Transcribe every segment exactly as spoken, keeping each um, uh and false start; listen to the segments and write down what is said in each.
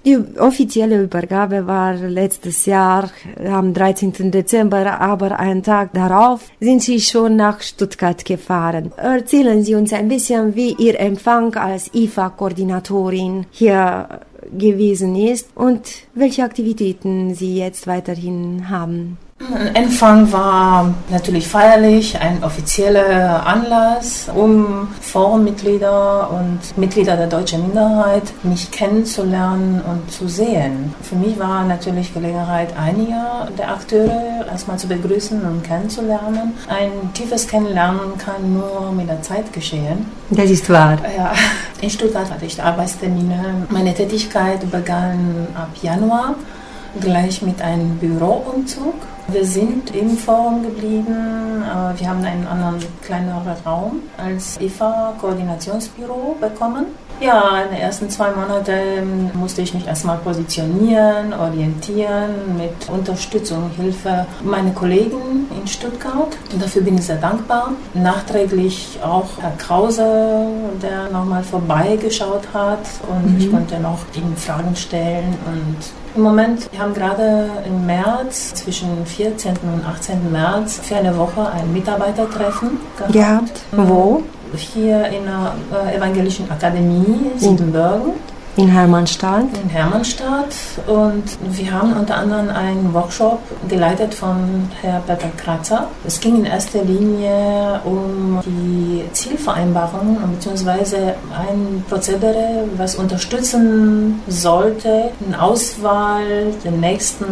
Die offizielle Übergabe war letztes Jahr am dreizehnten Dezember, aber einen Tag darauf sind Sie schon nach Stuttgart gefahren. Erzählen Sie uns ein bisschen, wie Ihr Empfang als I F A-Koordinatorin hier gewesen ist und welche Aktivitäten Sie jetzt weiterhin haben. Empfang war natürlich feierlich, ein offizieller Anlass, um Forummitglieder und Mitglieder der deutschen Minderheit mich kennenzulernen und zu sehen. Für mich war natürlich Gelegenheit, einige der Akteure erstmal zu begrüßen und kennenzulernen. Ein tiefes Kennenlernen kann nur mit der Zeit geschehen. Das ist wahr. Ja, in Stuttgart hatte ich Arbeitstermine. Meine Tätigkeit begann ab Januar, gleich mit einem Büroumzug. Wir sind im Forum geblieben. Wir haben einen anderen, kleineren Raum als I F A-Koordinationsbüro bekommen. Ja, in den ersten zwei Monaten musste ich mich erstmal positionieren, orientieren, mit Unterstützung, Hilfe meiner Kollegen in Stuttgart. Und dafür bin ich sehr dankbar. Nachträglich auch Herr Krause, der nochmal vorbeigeschaut hat und mhm. ich konnte noch ihm Fragen stellen. Und im Moment, wir haben gerade im März, zwischen vierzehnten und achtzehnten März, für eine Woche ein Mitarbeitertreffen gehabt. Gehabt? Wo? Hier in der äh, Evangelischen Akademie Siebenbürgen. In Hermannstadt? In Hermannstadt. Und wir haben unter anderem einen Workshop geleitet von Herrn Peter Kratzer. Es ging in erster Linie um die Zielvereinbarung bzw. ein Prozedere, was unterstützen sollte, in Auswahl der nächsten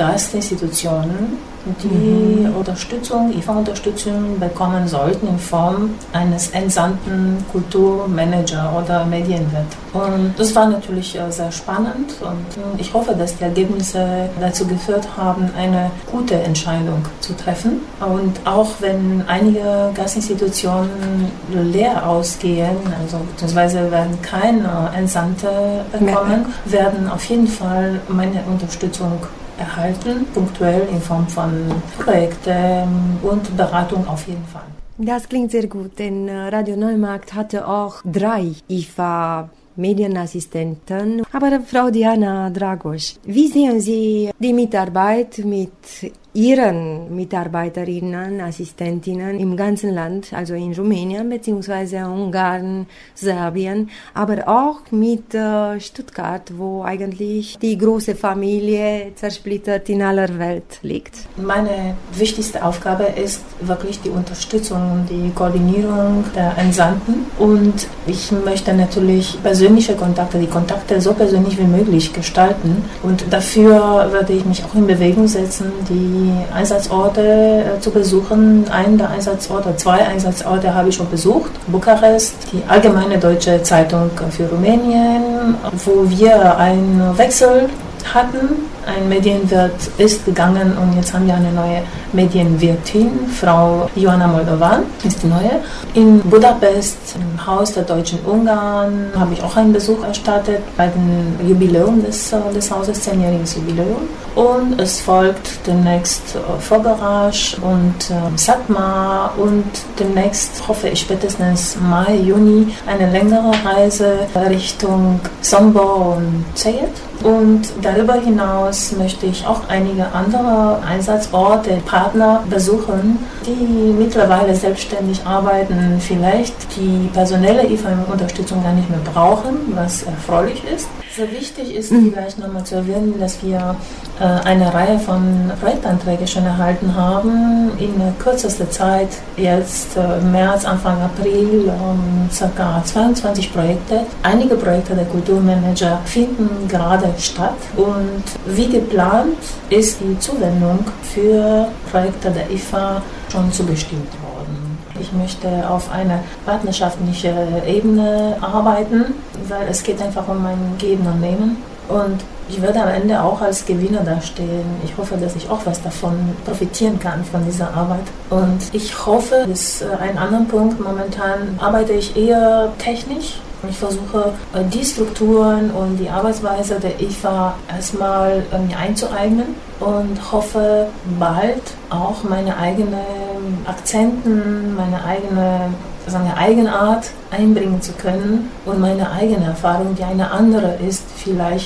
Gastinstitutionen, die mhm. Unterstützung, I F A-Unterstützung bekommen sollten in Form eines entsandten Kulturmanager oder Medienwirt. Und das war natürlich sehr spannend und ich hoffe, dass die Ergebnisse dazu geführt haben, eine gute Entscheidung zu treffen. Und auch wenn einige Gastinstitutionen leer ausgehen, also beziehungsweise werden keine Entsandte bekommen, ja. werden auf jeden Fall meine Unterstützung erhalten, punktuell in Form von Projekten und Beratung auf jeden Fall. Das klingt sehr gut, denn Radio Neumarkt hatte auch drei I F A-Medienassistenten. Aber Frau Diana Dragosch, wie sehen Sie die Mitarbeit mit Ihren Mitarbeiterinnen, Assistentinnen im ganzen Land, also in Rumänien bzw. Ungarn, Serbien, aber auch mit äh, Stuttgart, wo eigentlich die große Familie zersplittert in aller Welt liegt? Meine wichtigste Aufgabe ist wirklich die Unterstützung, die Koordinierung der Entsandten und ich möchte natürlich persönliche Kontakte, die Kontakte so persönlich wie möglich gestalten und dafür werde ich mich auch in Bewegung setzen, die Einsatzorte äh, zu besuchen. Einen der Einsatzorte, zwei Einsatzorte habe ich schon besucht. Bukarest, die Allgemeine Deutsche Zeitung für Rumänien, wo wir einen Wechsel hatten. Ein Medienwirt ist gegangen und jetzt haben wir eine neue Medienwirtin, Frau Joanna Moldovan, ist die neue. In Budapest, im Haus der Deutschen Ungarn, habe ich auch einen Besuch erstattet bei dem Jubiläum des, des Hauses, zehnjähriges Jubiläum. Und es folgt demnächst Fogarage und äh, Satmar und demnächst, hoffe ich spätestens Mai, Juni, eine längere Reise Richtung Sombor und Szeged. Und darüber hinaus möchte ich auch einige andere Einsatzorte, Partner besuchen, die mittlerweile selbstständig arbeiten, vielleicht die personelle I F A-Unterstützung gar nicht mehr brauchen, was erfreulich ist. Sehr wichtig ist vielleicht nochmal zu erwähnen, dass wir äh, eine Reihe von Projektanträgen schon erhalten haben. In kürzester Zeit, jetzt äh, März, Anfang April, ähm, ca. zweiundzwanzig Projekte. Einige Projekte der Kulturmanager finden gerade statt und wie geplant ist die Zuwendung für Projekte der I F A schon zugestimmt worden. Ich möchte auf einer partnerschaftlichen Ebene arbeiten, weil es geht einfach um ein Geben und Nehmen. Und ich werde am Ende auch als Gewinner dastehen. Ich hoffe, dass ich auch was davon profitieren kann, von dieser Arbeit. Und ich hoffe, dass ein anderer Punkt, momentan arbeite ich eher technisch. Ich versuche, die Strukturen und die Arbeitsweise der I F A erstmal mir einzueignen und hoffe, bald auch meine eigenen Akzenten, meine eigene, sagen wir, Eigenart einbringen zu können und meine eigene Erfahrung, die eine andere ist, vielleicht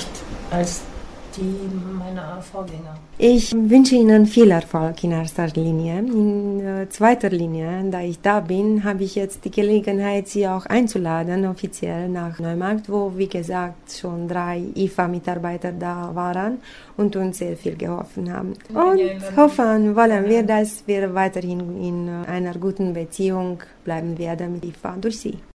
als die meiner Vorgänger. Ich wünsche Ihnen viel Erfolg in erster Linie. In äh, zweiter Linie, da ich da bin, habe ich jetzt die Gelegenheit, Sie auch einzuladen, offiziell nach Neumarkt, wo, wie gesagt, schon drei I F A-Mitarbeiter da waren und uns sehr viel geholfen haben. Und hoffen wollen wir, dass wir weiterhin in einer guten Beziehung bleiben werden mit I F A durch Sie.